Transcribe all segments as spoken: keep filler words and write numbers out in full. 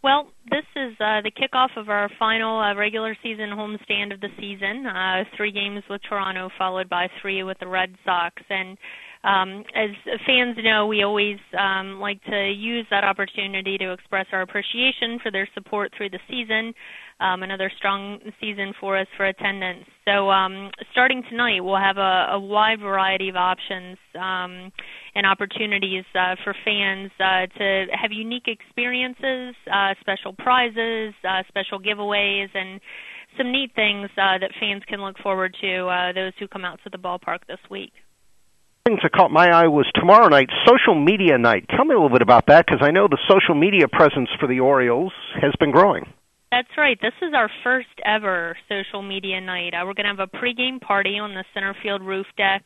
Well, this is uh, the kickoff of our final uh, regular season homestand of the season. Uh, three games with Toronto, followed by three with the Red Sox. And um, as fans know, we always um, like to use that opportunity to express our appreciation for their support through the season. Um, another strong season for us for attendance. So um, starting tonight, we'll have a, a wide variety of options um, and opportunities uh, for fans uh, to have unique experiences, uh, special prizes, uh, special giveaways, and some neat things uh, that fans can look forward to, uh, those who come out to the ballpark this week. Thing that caught my eye was tomorrow night, social media night. Tell me a little bit about that, because I know the social media presence for the Orioles has been growing. That's right. This is our first ever social media night. Uh, we're going to have a pregame party on the center field roof deck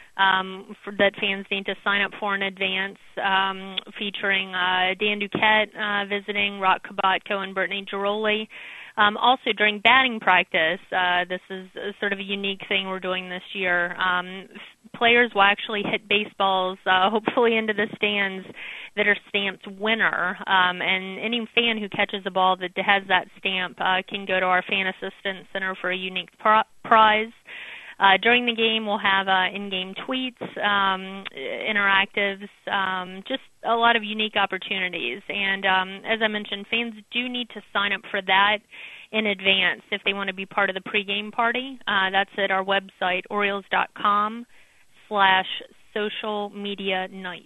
um, for, that fans need to sign up for in advance, um, featuring uh, Dan Duquette uh, visiting, Rock Kabatko, and Brittany Giroli. Um, also, during batting practice, uh, this is a, sort of a unique thing we're doing this year. Um, players will actually hit baseballs, uh, hopefully into the stands, that are stamped winner. Um, and any fan who catches a ball that has that stamp uh, can go to our Fan Assistance Center for a unique pro- prize. Uh, during the game, we'll have uh, in-game tweets, um, interactives, um, just a lot of unique opportunities. And um, as I mentioned, fans do need to sign up for that in advance if they want to be part of the pregame party. Uh, that's at our website, Orioles.com slash social media night.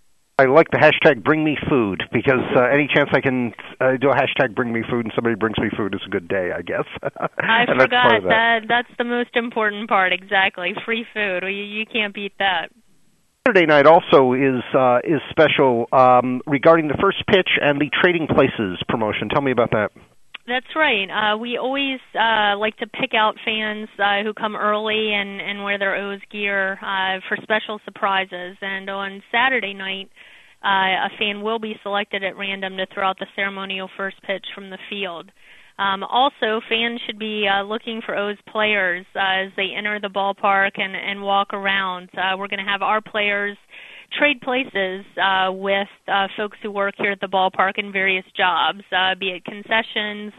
I like the hashtag Bring Me Food, because uh, any chance I can uh, do a hashtag Bring Me Food and somebody brings me food is a good day, I guess. I forgot that. that. That's the most important part, exactly. Free food. You, you can't beat that. Saturday night also is uh, is special um, regarding the first pitch and the Trading Places promotion. Tell me about that. That's right. Uh, we always uh, like to pick out fans uh, who come early and, and wear their O's gear uh, for special surprises. And on Saturday night, uh, a fan will be selected at random to throw out the ceremonial first pitch from the field. Um, also, fans should be uh, looking for O's players uh, as they enter the ballpark and, and walk around. Uh, we're going to have our players trade places uh, with uh, folks who work here at the ballpark in various jobs, uh, be it concessions.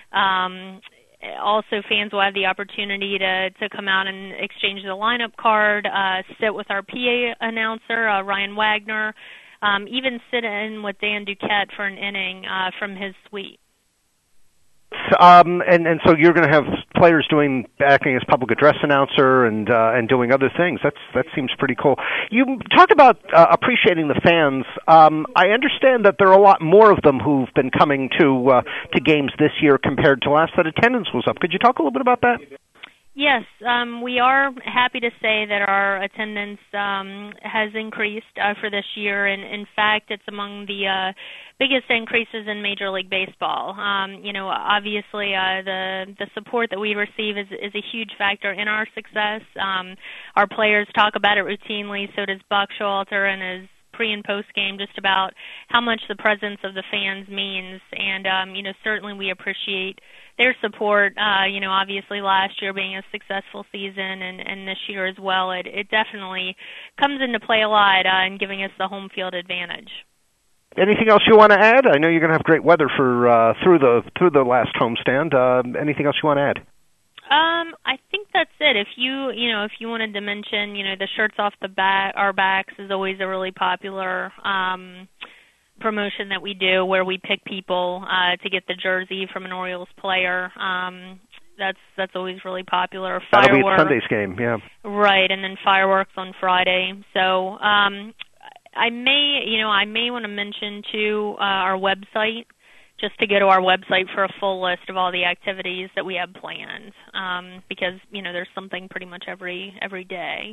Um, also, fans will have the opportunity to, to come out and exchange the lineup card, uh, sit with our P A announcer, uh, Ryan Wagner, um, even sit in with Dan Duquette for an inning uh, from his suite. Um, and, and so you're going to have players doing acting as public address announcer and uh, and doing other things. That's that seems pretty cool. You talk about uh, appreciating the fans. Um, I understand that there are a lot more of them who've been coming to uh, to games this year compared to last. That attendance was up. Could you talk a little bit about that? Yes, um, we are happy to say that our attendance um, has increased uh, for this year, and in fact, it's among the uh, biggest increases in Major League Baseball. Um, you know, obviously, uh, the the support that we receive is is a huge factor in our success. Um, our players talk about it routinely. So does Buck Showalter in his pre and post game, just about how much the presence of the fans means, and um, you know, certainly we appreciate their support. Uh, you know, obviously last year being a successful season, and, and this year as well, it, it definitely comes into play a lot uh, in giving us the home field advantage. Anything else you want to add? I know you're going to have great weather for uh, through the through the last homestand. Uh, anything else you want to add? Um, I think that's it. If you, you know, if you wanted to mention, you know, the shirts off the back, our backs is always a really popular um, promotion that we do, where we pick people uh, to get the jersey from an Orioles player. Um, that's that's always really popular. That'll be at Sunday's game, yeah. Right, and then fireworks on Friday. So um, I may, you know, I may want to mention too uh, our website. Just to go to our website for a full list of all the activities that we have planned, um, because, you know, there's something pretty much every every day.